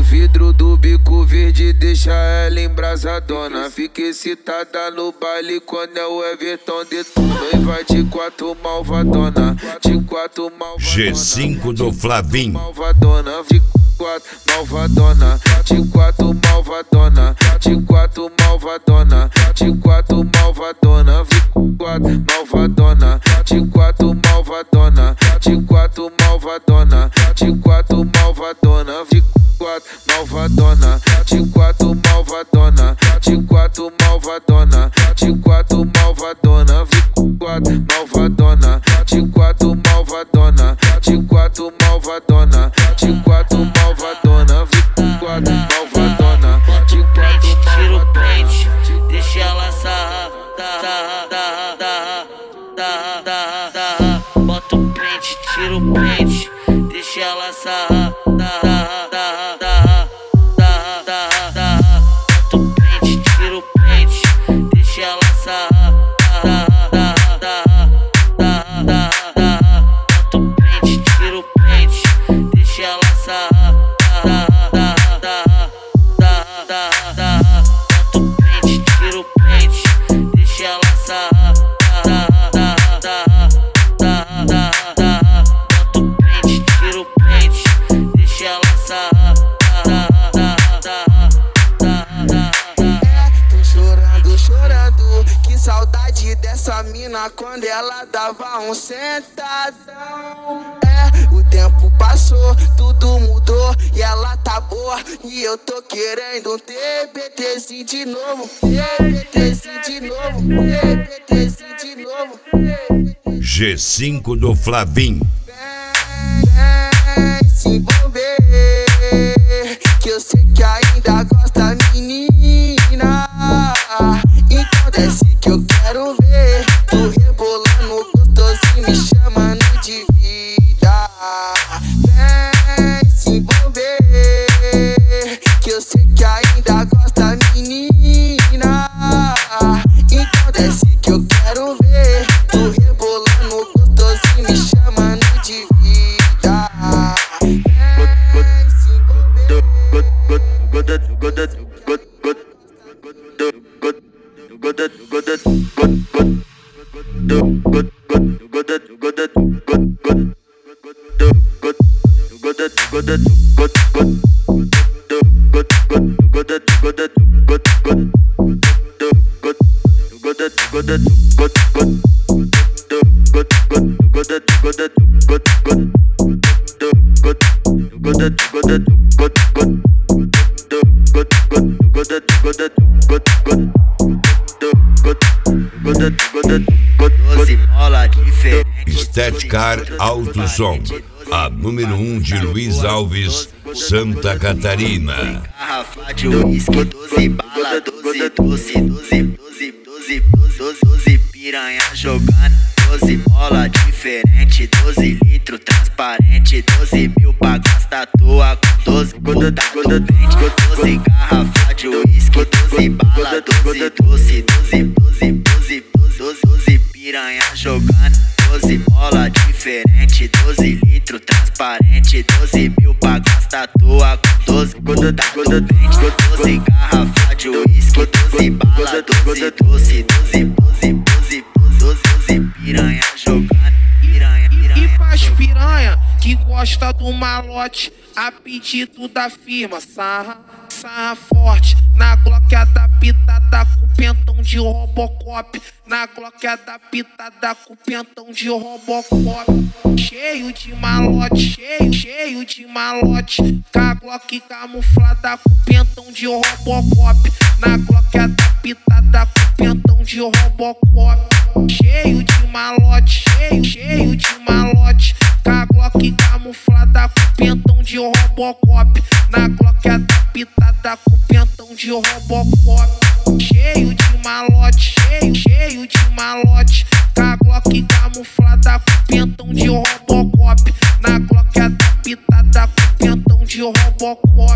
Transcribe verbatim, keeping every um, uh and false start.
vidro do bico verde deixa ela embrasadona. Fica excitada no baile quando é o Everton detona. E vai de quatro malvadona, de quatro malvadona. G cinco do Flavim. Malvadona, de quatro malvadona, de quatro malvadona, de quatro malvadona, de quatro malvadona, de quatro malvadona, de quatro malvadona, de quatro malvadona, de quatro malvadona, de quatro malvadona, de quatro malvadona, de quatro malvadona, de quatro malvadona, de quatro malvadona, de quatro malvadona, de quatro malvadona, de quatro malvadona, de quatro malvadona, de quatro tira o pente, deixa ela sarrar, sarrar, sarrar, sarrar, sarrar, sarrar. Bota o pente, tira o pente, deixa ela sarrar, sarrar, sarrar, sarrar, sarrar, sarrar. Bota o pente, tira o pente, deixa ela sarrar, sarrar, sarrar, sarrar, sarrar, sarrar. Bota o pente, tira o pente, deixa ela sarrar, sarrar, sarrar, sarrar, sarrar, sarrar. Bota o pente, tira o pente, deixa ela sarrar, sarrar, sarrar, sarrar, sarrar, sarrar. Bota o pente, tira o pente, deixa ela sarrar, sarrar, sarrar, sarrar, sarrar. É, tô chorando, chorando, que saudade dessa mina quando ela dava um sentadão. É, o tempo passou, tudo mudou e ela tá boa. E eu tô querendo um T B Tzinho de novo, T B Tzinho de novo, T B Tzinho de novo. G cinco do Flavim. Vem se envolver, que eu sei que ainda gosta, menina. Então desce que eu quero ver tu rebolando gostosinho, me chamando de vida. Vem se envolver, que eu sei que ainda gosta, menina. Então desce que eu quero ver tu rebolando gostosinho, me chamando de vida. Vem se envolver. Doze mola diferente. Estética Alto Som, a número um de Luiz Alves, Santa Catarina. Garrafa de uísque, doze bala, doze, doze, doze, doze, doze, doze, doze piranha jogando, doze mola diferente, doze litro transparente, doze mil pra gastar à toa com doze conta do pente, doze garrafa de uísque, doze bala, doze, doze, doze, doze, doze, doze, doze piranha jogando, doze mola diferente, doze litro transparente, doze mil pra gastar à toa com doze conta do pente, doze garrafa de uísque, doze bala, doze, doze, doze, doze, doze, doze, doze piranha jogando, piranha, piranha. E pras piranha que gosta do malote, a pedido da firma, sarra, sarra forte. Na gloqueada pitada com pentão de Robocop. Na gloqueada pitada com pentão de Robocop. Cheio de malote, cheio, cheio de malote. Com a Glock camuflada com pentão de Robocop. Na gloqueada pitada com pentão de Robocop. Cheio de malote, cheio, cheio de malote. Com a Glock camuflada com pentão de Robocop. Na gloqueada pitada com pentão de Robocop. Cheio de malote, cheio, cheio de malote. Com a Glock camuflada com pentão de Robocop. Na gloqueada pitada com pentão de Robocop.